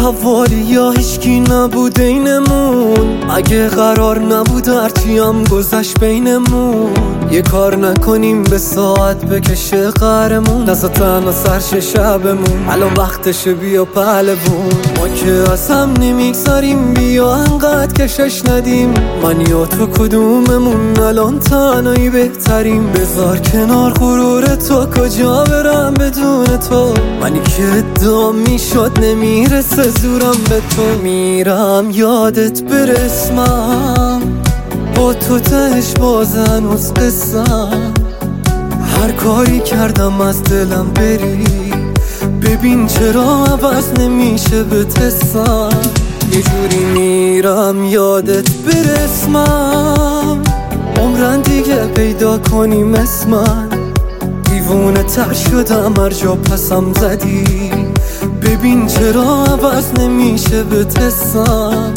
حوالی یا هیچکی نبود اینمون، اگه قرار نبود هرچی هم گذشت بینمون، یه کار نکنیم به ساعت بکشه قهرمون، دستا تنها سرش شبمون، الان وقتشه بیا پهلوون. ما که از هم نمیگذاریم، بیا انقدر کشش ندیم، من یا تو کدوممون الان تنهایی بهتریم. بذار کنار غرور تو، کجا برم بدون تو، منی که ادعا میشد نمیرسه زورم به تو. میرم یادت برسمم، با تو تهش باز هنوز قصم، هر کاری کردم از دلم بری، ببین چرا عوض نمیشه به تسم. یه جوری میرم یادت برسمم، عمرن دیگه پیدا کنیم اسمن، دیوونه تر شدم هر جا پسم زدی، ببین چرا عوض نمیشه به تسم.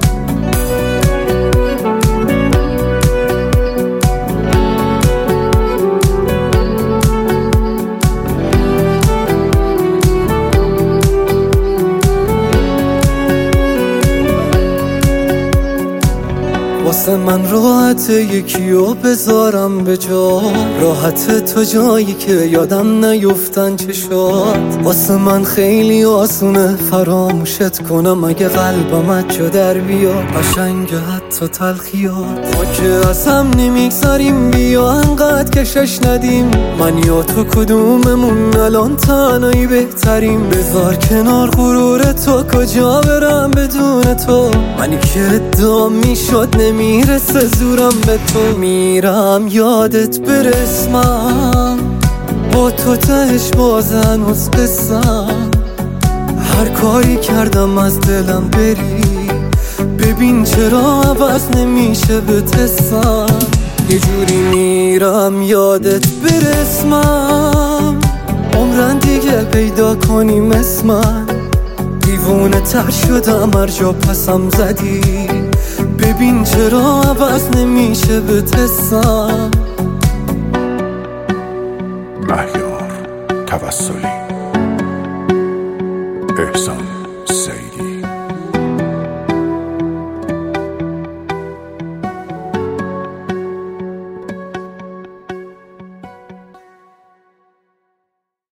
واسه من راحته یکیو بذارم به جا، راحته تو جایی که یادم نیفتن چشات. واسه من خیلی آسونه فراموشت کنم، اگه قلبم جا در بیاد، قشنگه حتی تلخیات. ما که از هم نمیگذاریم، بیا انقدر کشش ندیم، من یا تو کدوممون الان تنهایی بهتریم. بذار کنار غرور تو، کجا برم بدون تو، منی که ادعا میشد نمیرسه زورم به تو. میرم یادت برسمم، با تو تهش باز هنوز قصم، هر کاری کردم از دلم بری، ببین چرا عوض نمیشه به تسم. یه جوری میرم یادت برسمم، عمرن دیگه پیدا کنیم اسمن، دیوونه تر شدم هر جا پسم زدی، ببین چرا عوض نمیشه به تسم. مهیار توسلی، احسان سیدی.